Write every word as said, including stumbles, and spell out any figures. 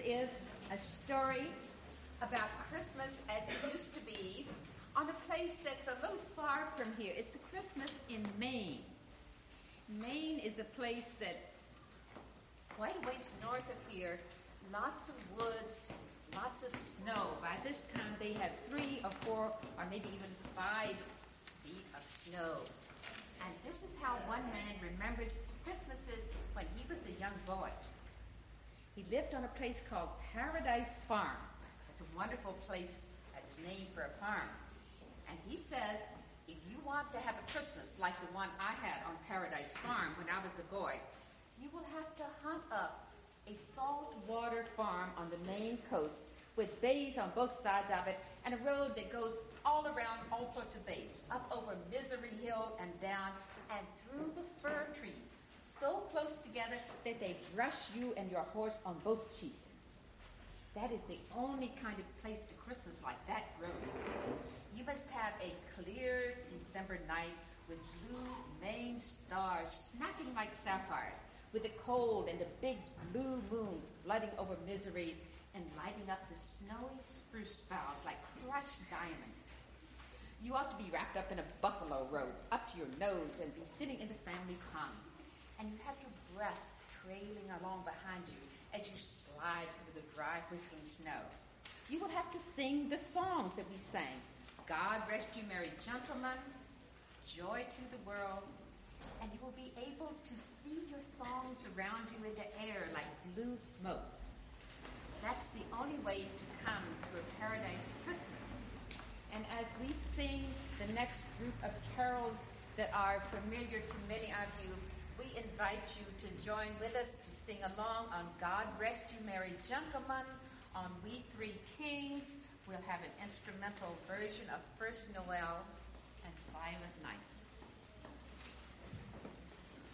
is a story about Christmas as it used to be on a place that's a little far from here. It's a Christmas in Maine. Maine is a place that's quite a ways north of here. Lots of woods, lots of snow. By this time, they have three or four or maybe even five feet of snow. And this is how one man remembers Christmases when he was a young boy. He lived on a place called Paradise Farm. It's a wonderful place as a name for a farm. And he says, if you want to have a Christmas like the one I had on Paradise Farm when I was a boy, you will have to hunt up a saltwater farm on the Maine coast with bays on both sides of it and a road that goes all around all sorts of bays, up over Misery Hill and down and through the fir trees, so close together that they brush you and your horse on both cheeks. That is the only kind of place a Christmas like that grows. You must have a clear December night with blue Maine stars snapping like sapphires, with the cold and the big blue moon flooding over Misery and lighting up the snowy spruce boughs like crushed diamonds. You ought to be wrapped up in a buffalo robe up to your nose and be sitting in the family pond. And you have your breath trailing along behind you as you slide through the dry, whistling snow. You will have to sing the songs that we sang. God rest you merry gentlemen, joy to the world, and you will be able to see your songs around you in the air like blue smoke. That's the only way to come to a paradise Christmas. And as we sing the next group of carols that are familiar to many of you, we invite you to join with us to sing along on God Rest You Merry Gentlemen, on We Three Kings. We'll have an instrumental version of First Noel and Silent Night.